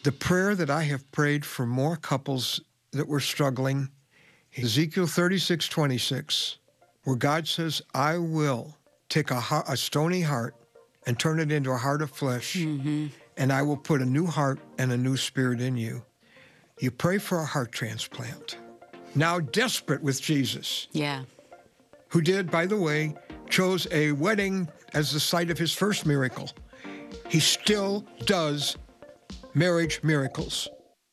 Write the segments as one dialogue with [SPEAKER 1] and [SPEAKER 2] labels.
[SPEAKER 1] The prayer that I have prayed for more couples that were struggling, Ezekiel 36:26, where God says, I will take a stony heart and turn it into a heart of flesh, and I will put a new heart and a new spirit in you. You pray for a heart transplant. Now desperate with Jesus.
[SPEAKER 2] Yeah.
[SPEAKER 1] Who did, by the way, chose a wedding as the site of his first miracle. He still does marriage miracles.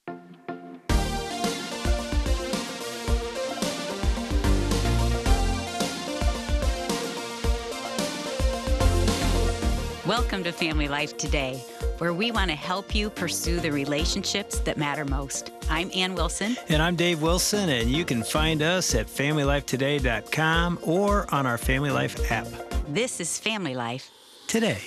[SPEAKER 2] Welcome to Family Life Today, where we want to help you pursue the relationships that matter most. I'm Ann Wilson.
[SPEAKER 3] And I'm Dave Wilson, and you can find us at FamilyLifeToday.com or on our Family Life app.
[SPEAKER 2] This is Family Life
[SPEAKER 3] Today.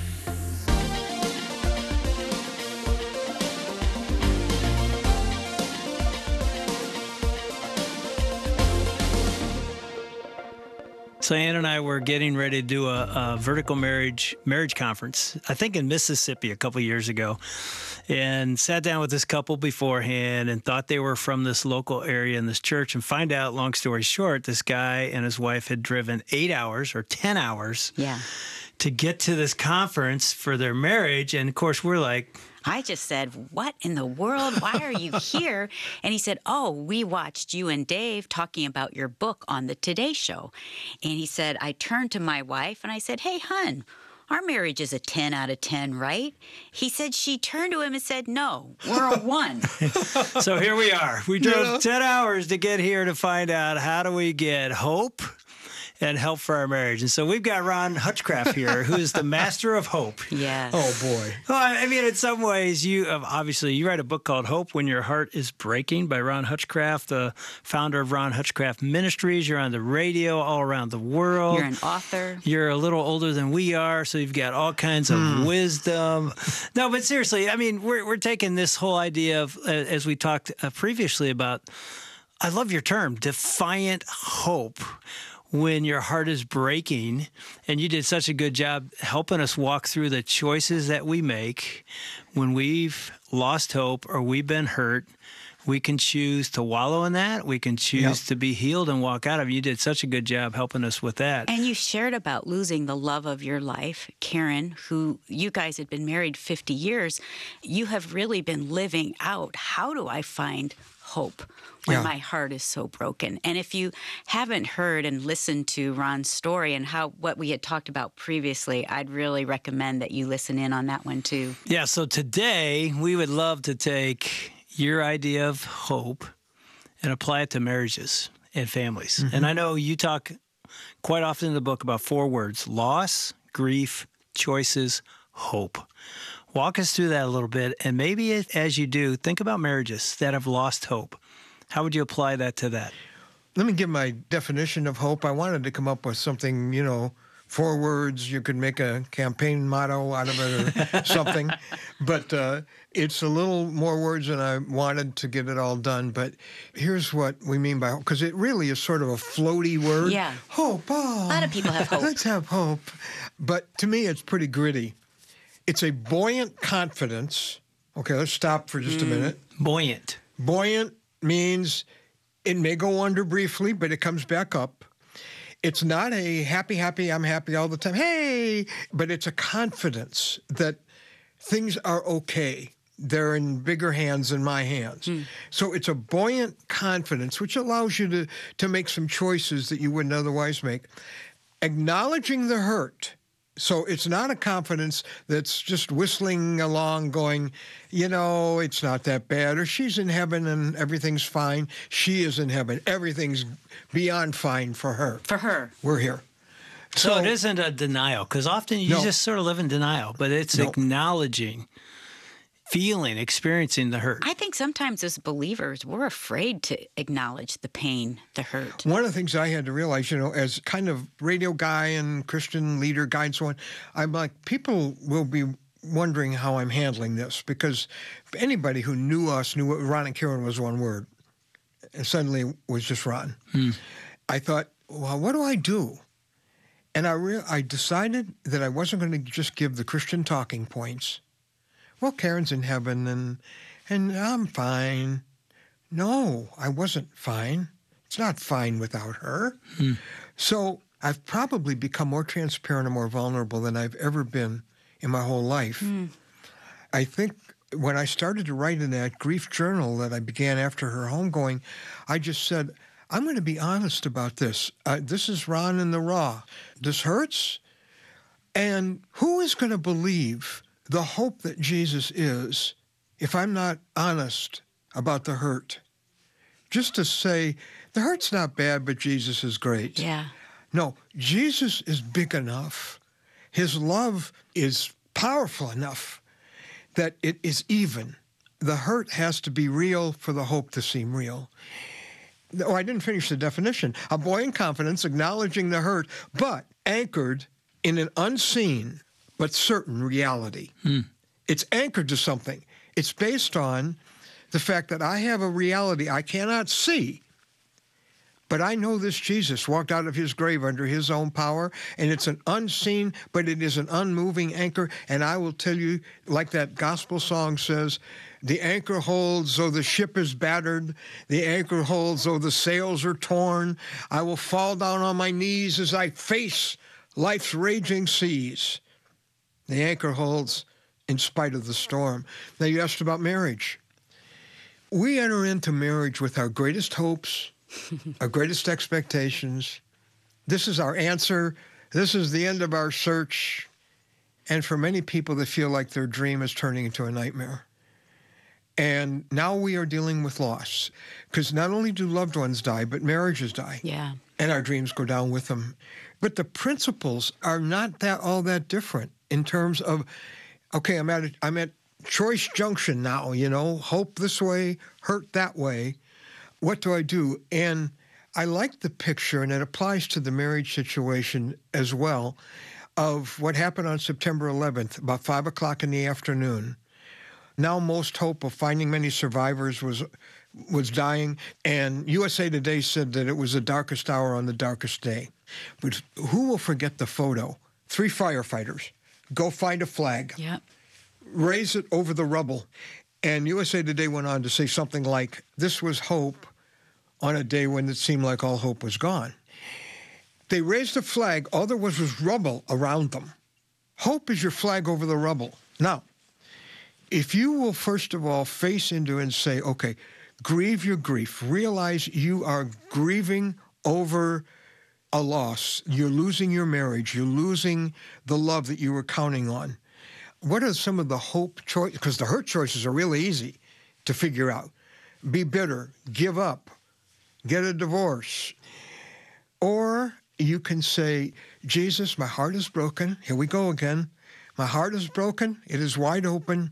[SPEAKER 3] So Ann and I were getting ready to do a vertical marriage conference, I think in Mississippi a couple years ago, and sat down with this couple beforehand and thought they were from this local area in this church, and find out, long story short, this guy and his wife had driven 8 hours or 10 hours to get to this conference for their marriage. And of course, we're like,
[SPEAKER 2] I just said, what in the world? Why are you here? And he said, oh, we watched you and Dave talking about your book on the Today Show. And he said, I turned to my wife and I said, hey, hun, our marriage is a 10 out of 10, right? He said, she turned to him and said, no, we're a 1.
[SPEAKER 3] So here we are. We drove 10 hours to get here to find out how do we get hope and help for our marriage. And so we've got Ron Hutchcraft here, who's the master of hope.
[SPEAKER 2] Yes.
[SPEAKER 1] Oh, boy.
[SPEAKER 3] Well, I mean, in some ways, you write a book called Hope When Your Heart is Breaking by Ron Hutchcraft, the founder of Ron Hutchcraft Ministries. You're on the radio all around the world.
[SPEAKER 2] You're an author.
[SPEAKER 3] You're a little older than we are, so you've got all kinds of wisdom. No, but seriously, I mean, we're taking this whole idea of, as we talked previously about, I love your term, defiant hope. When your heart is breaking, and you did such a good job helping us walk through the choices that we make when we've lost hope or we've been hurt. We can choose to wallow in that. We can choose to be healed and walk out of it. You did such a good job helping us with that.
[SPEAKER 2] And you shared about losing the love of your life, Karen, who you guys had been married 50 years. You have really been living out, how do I find hope when my heart is so broken? And if you haven't heard and listened to Ron's story and what we had talked about previously, I'd really recommend that you listen in on that one too.
[SPEAKER 3] Yeah, so today we would love to take your idea of hope and apply it to marriages and families. And I know you talk quite often in the book about 4 words: loss, grief, choices, hope. Walk us through that a little bit, and maybe as you do, think about marriages that have lost hope. How would you apply that to that?
[SPEAKER 1] Let me give my definition of hope. I wanted to come up with something, 4 words. You could make a campaign motto out of it or something. But it's a little more words than I wanted to get it all done. But here's what we mean by hope, because it really is sort of a floaty word.
[SPEAKER 2] Yeah.
[SPEAKER 1] Hope. Oh,
[SPEAKER 2] A lot of people have hope.
[SPEAKER 1] Let's have hope. But to me, it's pretty gritty. It's a buoyant confidence. Okay, let's stop for just a minute.
[SPEAKER 3] Buoyant.
[SPEAKER 1] Buoyant means it may go under briefly, but it comes back up. It's not a happy, I'm happy all the time, hey, but it's a confidence that things are okay. They're in bigger hands than my hands. So it's a buoyant confidence, which allows you to make some choices that you wouldn't otherwise make. Acknowledging the hurt. So it's not a confidence that's just whistling along going, it's not that bad, or she's in heaven and everything's fine. She is in heaven. Everything's beyond fine for her.
[SPEAKER 2] For her.
[SPEAKER 1] We're here.
[SPEAKER 3] So it isn't a denial, because often you just sort of live in denial, but it's acknowledging, feeling, experiencing the hurt.
[SPEAKER 2] I think sometimes as believers, we're afraid to acknowledge the pain, the hurt.
[SPEAKER 1] One of the things I had to realize, as kind of radio guy and Christian leader guy and so on, I'm like, people will be wondering how I'm handling this, because anybody who knew us knew what Ron and Karen was one word. And suddenly it was just Ron. I thought, well, what do I do? And I decided that I wasn't going to just give the Christian talking points. well, Karen's in heaven and I'm fine. No, I wasn't fine. It's not fine without her. So I've probably become more transparent and more vulnerable than I've ever been in my whole life. I think when I started to write in that grief journal that I began after her homegoing, I just said, I'm going to be honest about this. This is Ron in the raw. This hurts. And who is going to believe the hope that Jesus is if I'm not honest about the hurt? Just to say, the hurt's not bad, but Jesus is great.
[SPEAKER 2] Yeah.
[SPEAKER 1] No, Jesus is big enough. His love is powerful enough that it is even. The hurt has to be real for the hope to seem real. Oh, I didn't finish the definition. A buoyant confidence, acknowledging the hurt, but anchored in an unseen but certain reality. It's anchored to something. It's based on the fact that I have a reality I cannot see, but I know this Jesus walked out of his grave under his own power, and it's an unseen, but it is an unmoving anchor. And I will tell you, like that gospel song says, the anchor holds though the ship is battered, the anchor holds though the sails are torn. I will fall down on my knees as I face life's raging seas. The anchor holds in spite of the storm. Now, you asked about marriage. We enter into marriage with our greatest hopes, our greatest expectations. This is our answer. This is the end of our search. And for many people, they feel like their dream is turning into a nightmare. And now we are dealing with loss, because not only do loved ones die, but marriages die.
[SPEAKER 2] Yeah.
[SPEAKER 1] And our dreams go down with them. But the principles are not all that different in terms of, okay, I'm at choice junction now, hope this way, hurt that way. What do I do? And I like the picture, and it applies to the marriage situation as well, of what happened on September 11th, about 5 o'clock in the afternoon. Now most hope of finding many survivors was dying, and USA Today said that it was the darkest hour on the darkest day. But who will forget the photo? 3 firefighters go find a flag, raise it over the rubble. And USA Today went on to say something like, this was hope on a day when it seemed like all hope was gone. They raised a flag. All there was rubble around them. Hope is your flag over the rubble. Now, if you will first of all face into and say, okay, grieve your grief. Realize you are grieving over a loss. You're losing your marriage. You're losing the love that you were counting on. What are some of the hope choices? Because the hurt choices are really easy to figure out. Be bitter, give up, get a divorce. Or you can say, Jesus, my heart is broken. Here we go again. My heart is broken. It is wide open.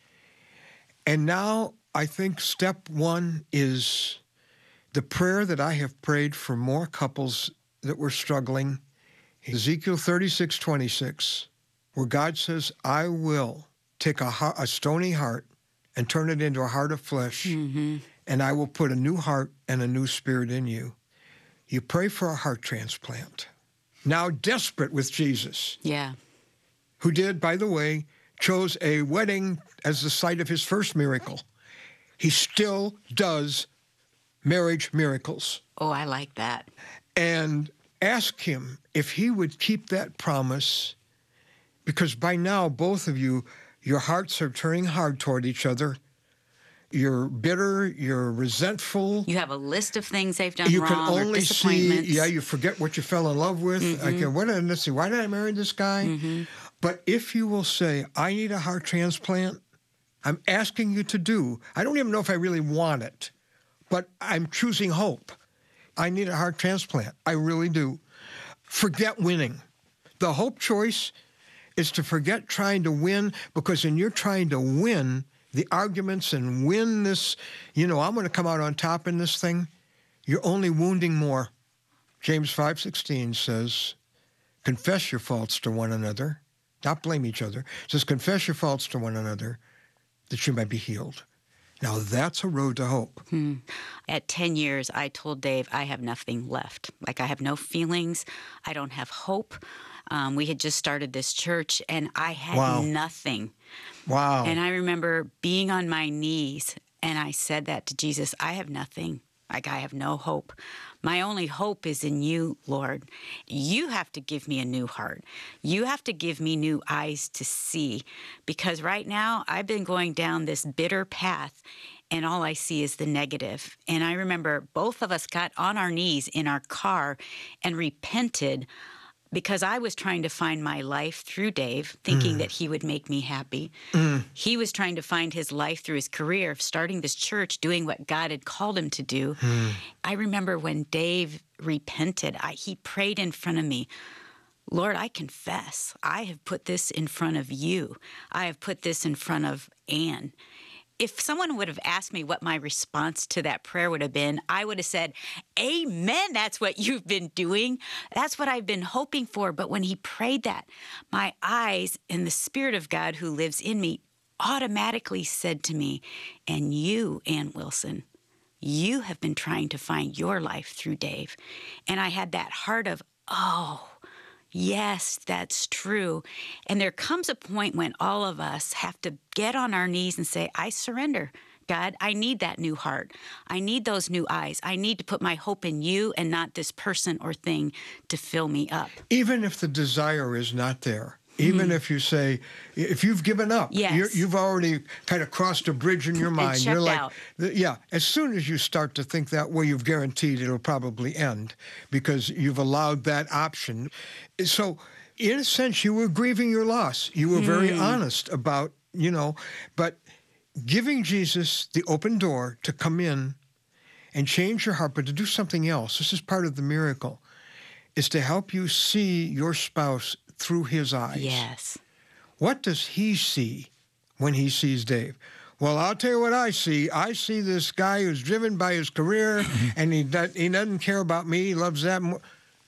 [SPEAKER 1] And now I think step one is the prayer that I have prayed for more couples that were struggling. Ezekiel 36:26, where God says, I will take a stony heart and turn it into a heart of flesh, and I will put a new heart and a new spirit in you. You pray for a heart transplant. Now desperate with Jesus.
[SPEAKER 2] Yeah.
[SPEAKER 1] Who did, by the way, chose a wedding as the site of his first miracle. He still does marriage miracles.
[SPEAKER 2] Oh, I like that.
[SPEAKER 1] And ask him if he would keep that promise, because by now, both of you, your hearts are turning hard toward each other. You're bitter, you're resentful.
[SPEAKER 2] You have a list of things they've done
[SPEAKER 1] You
[SPEAKER 2] wrong,
[SPEAKER 1] can
[SPEAKER 2] or
[SPEAKER 1] only see,
[SPEAKER 2] disappointments.
[SPEAKER 1] you forget what you fell in love with. Let's see, why did I marry this guy? But if you will say, I need a heart transplant, I'm asking you to do, I don't even know if I really want it, but I'm choosing hope. I need a heart transplant. I really do. Forget winning. The hope choice is to forget trying to win, because when you're trying to win the arguments and win this, I'm going to come out on top in this thing, you're only wounding more. James 5:16 says, confess your faults to one another, not blame each other. It says, confess your faults to one another that you might be healed. Now, that's a road to hope.
[SPEAKER 2] At 10 years, I told Dave, I have nothing left. Like, I have no feelings. I don't have hope. We had just started this church, and I had
[SPEAKER 1] Wow.
[SPEAKER 2] nothing.
[SPEAKER 1] Wow.
[SPEAKER 2] And I remember being on my knees, and I said that to Jesus, I have nothing. Like, I have no hope. My only hope is in you, Lord. You have to give me a new heart. You have to give me new eyes to see. Because right now, I've been going down this bitter path, and all I see is the negative. And I remember both of us got on our knees in our car and repented, because I was trying to find my life through Dave, thinking that he would make me happy. He was trying to find his life through his career of starting this church, doing what God had called him to do. I remember when Dave repented, he prayed in front of me, Lord, I confess, I have put this in front of you. I have put this in front of Ann. If someone would have asked me what my response to that prayer would have been, I would have said, amen, that's what you've been doing. That's what I've been hoping for. But when he prayed that, my eyes and the Spirit of God who lives in me automatically said to me, and you, Ann Wilson, you have been trying to find your life through Dave. And I had that heart of, oh, yes, that's true. And there comes a point when all of us have to get on our knees and say, I surrender. God, I need that new heart. I need those new eyes. I need to put my hope in you and not this person or thing to fill me up.
[SPEAKER 1] Even if the desire is not there, even if you say, if you've given up,
[SPEAKER 2] Yes.
[SPEAKER 1] you've already kind of crossed a bridge in your mind.
[SPEAKER 2] checked
[SPEAKER 1] You're like,
[SPEAKER 2] out.
[SPEAKER 1] yeah, as soon as you start to think that way, you've guaranteed it'll probably end because you've allowed that option. So in a sense, you were grieving your loss. You were very honest about, but giving Jesus the open door to come in and change your heart, but to do something else. This is part of the miracle, is to help you see your spouse through his eyes.
[SPEAKER 2] Yes.
[SPEAKER 1] What does he see when he sees Dave? Well, I'll tell you what I see. I see this guy who's driven by his career, and he doesn't care about me. He loves that more.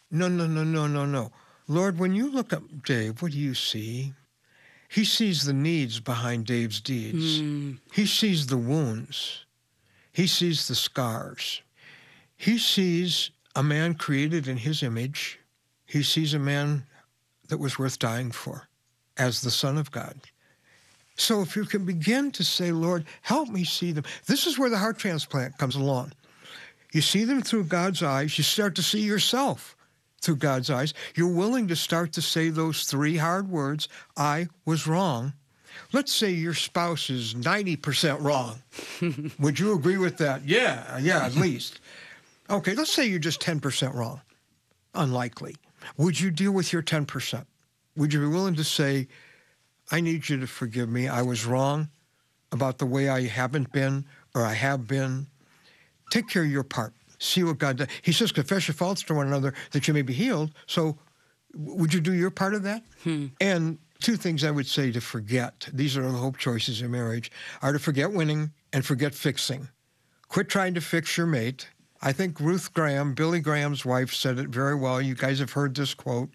[SPEAKER 1] No. Lord, when you look at Dave, what do you see? He sees the needs behind Dave's deeds. He sees the wounds. He sees the scars. He sees a man created in his image. He sees a man that was worth dying for as the Son of God. So if you can begin to say, Lord, help me see them. This is where the heart transplant comes along. You see them through God's eyes. You start to see yourself through God's eyes. You're willing to start to say those three hard words, I was wrong. Let's say your spouse is 90% wrong. Would you agree with that? Yeah, at least. Okay, let's say you're just 10% wrong. Unlikely. Would you deal with your 10%? Would you be willing to say, I need you to forgive me. I was wrong about the way I haven't been or I have been. Take care of your part. See what God does. He says, confess your faults to one another that you may be healed. So would you do your part of that? And two things I would say to forget, these are the hope choices in marriage, are to forget winning and forget fixing. Quit trying to fix your mate. I think Ruth Graham, Billy Graham's wife, said it very well. You guys have heard this quote.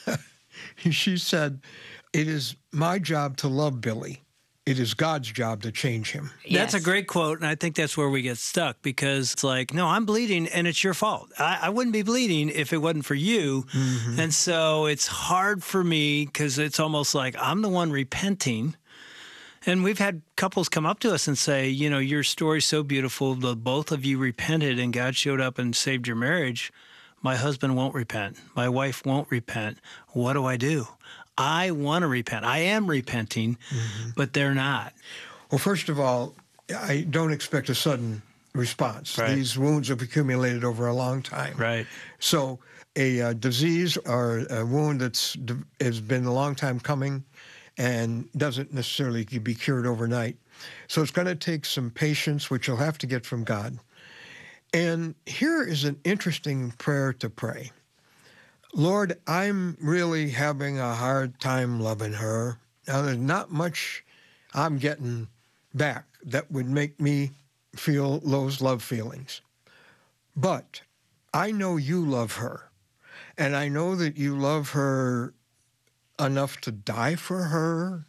[SPEAKER 1] She said, it is my job to love Billy. It is God's job to change him.
[SPEAKER 3] That's a
[SPEAKER 2] Yes.
[SPEAKER 3] great quote, and I think that's where we get stuck because it's like, no, I'm bleeding, and it's your fault. I wouldn't be bleeding if it wasn't for you. And so it's hard for me because it's almost like I'm the one repenting. And we've had couples come up to us and say, your story's so beautiful. The both of you repented, and God showed up and saved your marriage. My husband won't repent. My wife won't repent. What do I do? I want to repent. I am repenting, but they're not.
[SPEAKER 1] Well, first of all, I don't expect a sudden response.
[SPEAKER 3] Right.
[SPEAKER 1] These wounds have accumulated over a long time.
[SPEAKER 3] Right.
[SPEAKER 1] So a disease or a wound has been a long time coming and doesn't necessarily be cured overnight. So it's going to take some patience, which you'll have to get from God. And here is an interesting prayer to pray. Lord, I'm really having a hard time loving her. Now, there's not much I'm getting back that would make me feel those love feelings. But I know you love her, and I know that you love her enough to die for her.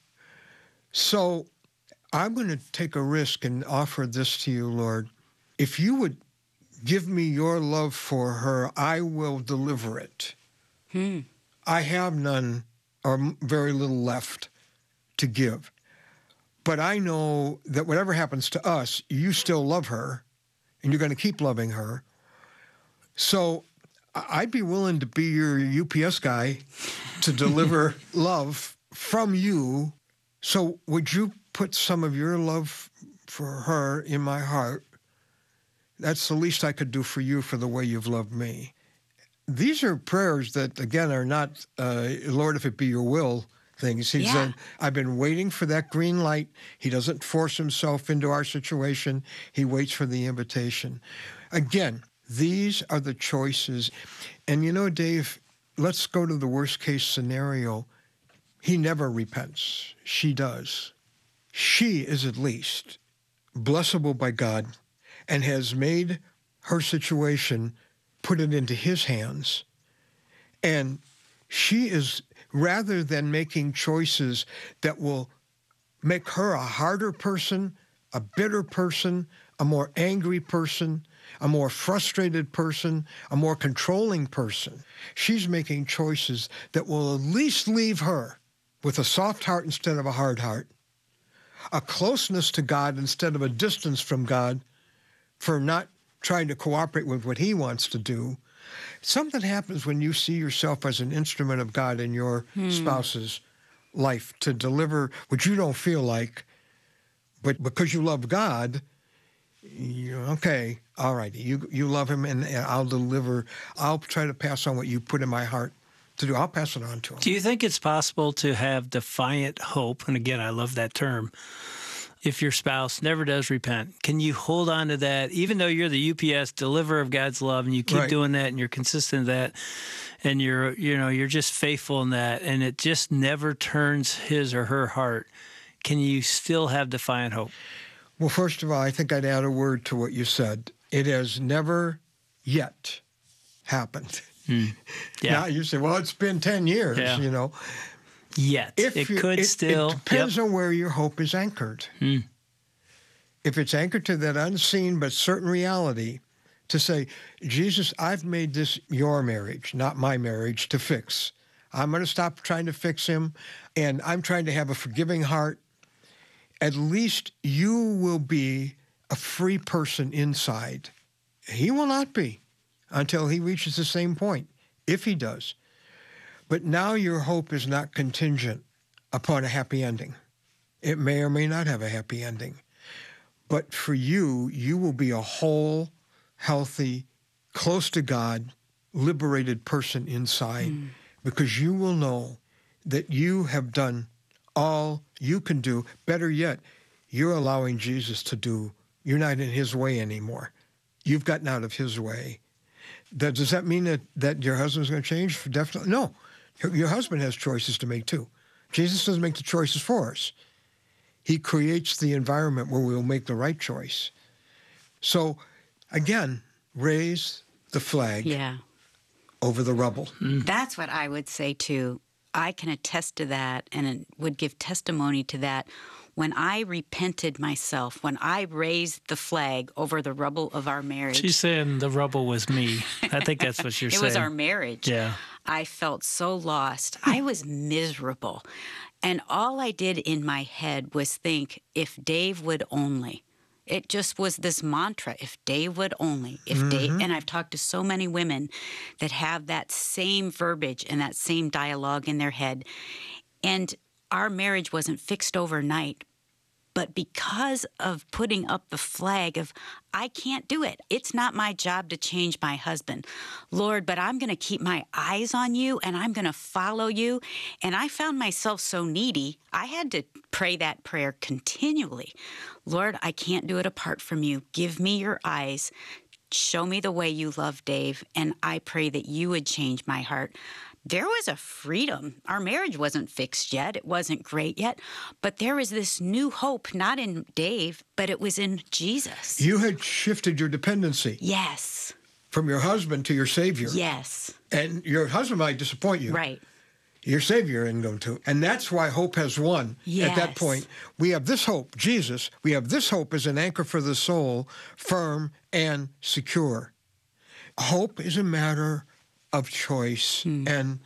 [SPEAKER 1] So I'm going to take a risk and offer this to you, Lord. If you would give me your love for her, I will deliver it. I have none or very little left to give. But I know that whatever happens to us, you still love her, and you're going to keep loving her. So I'd be willing to be your UPS guy to deliver love from you. So would you put some of your love for her in my heart? That's the least I could do for you for the way you've loved me. These are prayers that, again, are not, Lord, if it be your will, things. He said, I've been waiting for that green light. He doesn't force himself into our situation. He waits for the invitation. Again, these are the choices. And you know, Dave, let's go to the worst case scenario. He never repents. She does. She is at least blessable by God and has made her situation, put it into his hands. And she is, rather than making choices that will make her a harder person, a bitter person, a more angry person, a more frustrated person, a more controlling person, she's making choices that will at least leave her with a soft heart instead of a hard heart, a closeness to God instead of a distance from God for not trying to cooperate with what he wants to do. Something happens when you see yourself as an instrument of God in your spouse's life to deliver what you don't feel like, but because you love God, okay, all right, you love him, and I'll deliver. I'll try to pass on what you put in my heart to do. I'll pass it on to him.
[SPEAKER 3] Do you think it's possible to have defiant hope? And again, I love that term. If your spouse never does repent, can you hold on to that, even though you're the UPS deliverer of God's love, and you keep doing that, and you're consistent in that, and you're just faithful in that, and it just never turns his or her heart? Can you still have defiant hope?
[SPEAKER 1] Well, first of all, I think I'd add a word to what you said. It has never yet happened.
[SPEAKER 3] Yeah.
[SPEAKER 1] Now you say, well, it's been 10 years,
[SPEAKER 3] Yet. It
[SPEAKER 1] depends on where your hope is anchored. If it's anchored to that unseen but certain reality, to say, Jesus, I've made this your marriage, not my marriage, to fix. I'm going to stop trying to fix him, and I'm trying to have a forgiving heart. At least you will be a free person inside. He will not be until he reaches the same point, if he does. But now your hope is not contingent upon a happy ending. It may or may not have a happy ending. But for you, you will be a whole, healthy, close to God, liberated person inside, because you will know that you have done all you can do. Better yet, you're allowing Jesus to do. You're not in his way anymore. You've gotten out of his way. Does that mean that your husband's going to change? Definitely. No. Your husband has choices to make too. Jesus doesn't make the choices for us. He creates the environment where we'll make the right choice. So, again, raise the flag over the rubble.
[SPEAKER 2] That's what I would say too. I can attest to that and would give testimony to that. When I repented myself, when I raised the flag over the rubble of our marriage.
[SPEAKER 3] She's saying the rubble was me. I think that's what you're saying.
[SPEAKER 2] It was our marriage.
[SPEAKER 3] Yeah.
[SPEAKER 2] I felt so lost. I was miserable. And all I did in my head was think, if Dave would only. It just was this mantra, if Dave would only, if Dave, and I've talked to so many women that have that same verbiage and that same dialogue in their head. And our marriage wasn't fixed overnight, but because of putting up the flag of, I can't do it. It's not my job to change my husband. Lord, but I'm going to keep my eyes on you and I'm going to follow you. And I found myself so needy, I had to pray that prayer continually. Lord, I can't do it apart from you. Give me your eyes. Show me the way you love Dave. And I pray that you would change my heart. There was a freedom. Our marriage wasn't fixed yet. It wasn't great yet. But there was this new hope, not in Dave, but it was in Jesus.
[SPEAKER 1] You had shifted your dependency.
[SPEAKER 2] Yes.
[SPEAKER 1] From your husband to your Savior.
[SPEAKER 2] Yes.
[SPEAKER 1] And your husband might disappoint you.
[SPEAKER 2] Right.
[SPEAKER 1] Your Savior isn't going to. And that's why hope has won.
[SPEAKER 2] Yes.
[SPEAKER 1] At that point, we have this hope, Jesus. We have this hope as an anchor for the soul, firm and secure. Hope is a matter of choice. And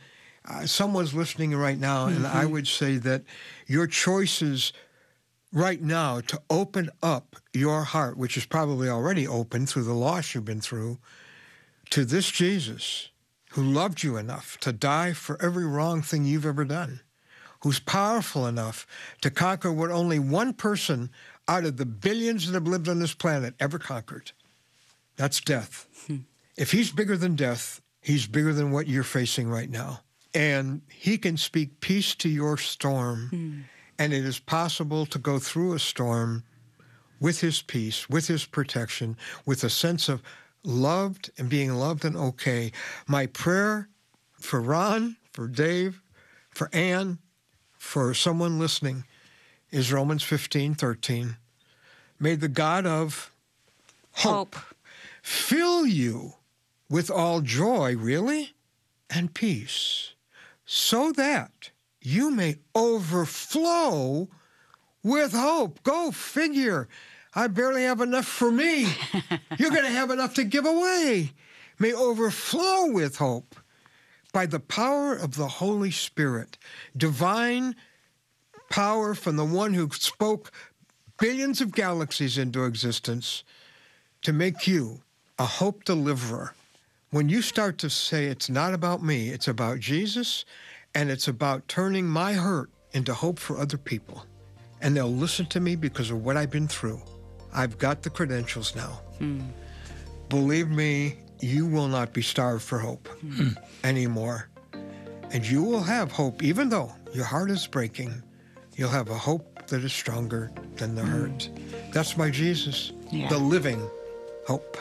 [SPEAKER 1] someone's listening right now, and I would say that your choices right now to open up your heart, which is probably already open through the loss you've been through, to this Jesus who loved you enough to die for every wrong thing you've ever done, who's powerful enough to conquer what only one person out of the billions that have lived on this planet ever conquered. That's death. If he's bigger than death, he's bigger than what you're facing right now. And he can speak peace to your storm. And it is possible to go through a storm with his peace, with his protection, with a sense of loved and being loved and okay. My prayer for Ron, for Dave, for Ann, for someone listening is Romans 15:13. May the God of hope fill you with all joy, really, and peace, so that you may overflow with hope. Go figure. I barely have enough for me. You're going to have enough to give away. May overflow with hope by the power of the Holy Spirit, divine power from the one who spoke billions of galaxies into existence to make you a hope deliverer. When you start to say, it's not about me, it's about Jesus, and it's about turning my hurt into hope for other people. And they'll listen to me because of what I've been through. I've got the credentials now. Believe me, you will not be starved for hope anymore. And you will have hope, even though your heart is breaking. You'll have a hope that is stronger than the hurt. That's my Jesus, the living hope.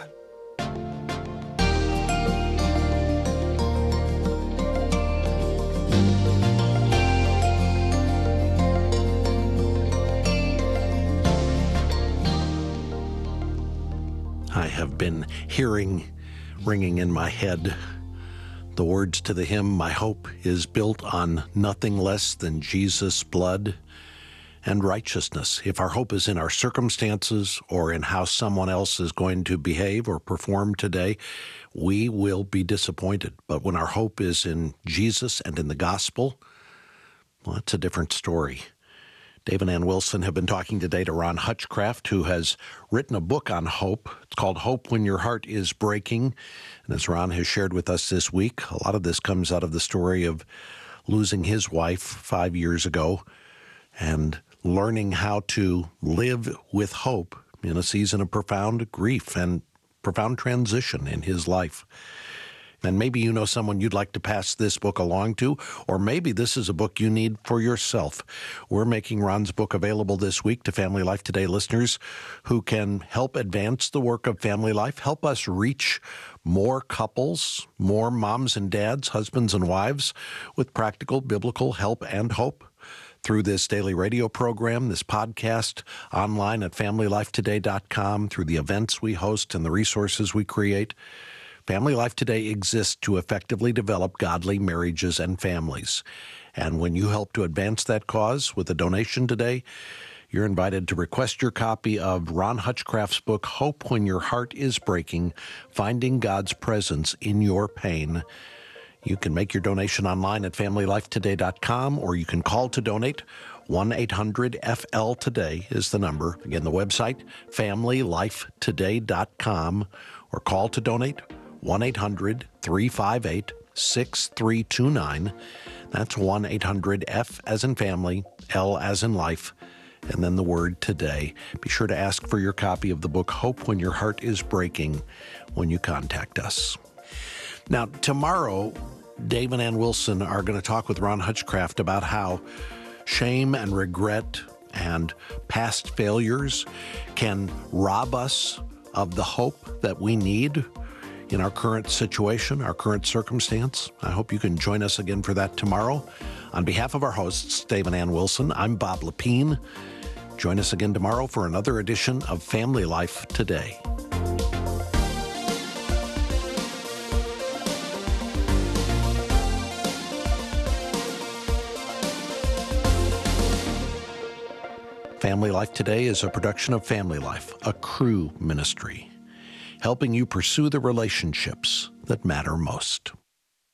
[SPEAKER 4] I have been hearing, ringing in my head, the words to the hymn, "My hope is built on nothing less than Jesus' blood and righteousness." If our hope is in our circumstances or in how someone else is going to behave or perform today, we will be disappointed. But when our hope is in Jesus and in the gospel, well, that's a different story. Dave and Ann Wilson have been talking today to Ron Hutchcraft, who has written a book on hope. It's called Hope When Your Heart is Breaking. And as Ron has shared with us this week, a lot of this comes out of the story of losing his wife 5 years ago and learning how to live with hope in a season of profound grief and profound transition in his life. And maybe you know someone you'd like to pass this book along to, or maybe this is a book you need for yourself. We're making Ron's book available this week to Family Life Today listeners who can help advance the work of Family Life, help us reach more couples, more moms and dads, husbands and wives with practical biblical help and hope through this daily radio program, this podcast, online at FamilyLifeToday.com, through the events we host and the resources we create. Family Life Today exists to effectively develop godly marriages and families. And when you help to advance that cause with a donation today, you're invited to request your copy of Ron Hutchcraft's book, Hope When Your Heart is Breaking, Finding God's Presence in Your Pain. You can make your donation online at FamilyLifeToday.com, or you can call to donate. 1-800-FL-TODAY is the number. Again, the website, FamilyLifeToday.com, or call to donate, 1-800-358-6329. That's 1-800-F as in family, L as in life, and then the word today. Be sure to ask for your copy of the book, Hope When Your Heart is Breaking, when you contact us. Now, tomorrow, Dave and Ann Wilson are going to talk with Ron Hutchcraft about how shame and regret and past failures can rob us of the hope that we need in our current situation, our current circumstance. I hope you can join us again for that tomorrow. On behalf of our hosts, Dave and Ann Wilson, I'm Bob Lepine. Join us again tomorrow for another edition of Family Life Today. Family Life Today is a production of Family Life, a Cru ministry, helping you pursue the relationships that matter most.